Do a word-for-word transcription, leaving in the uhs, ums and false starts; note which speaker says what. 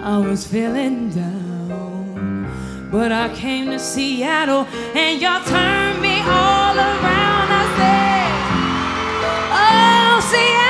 Speaker 1: I was feeling down, but I came to Seattle and y'all turned me all around. I said, oh, Seattle.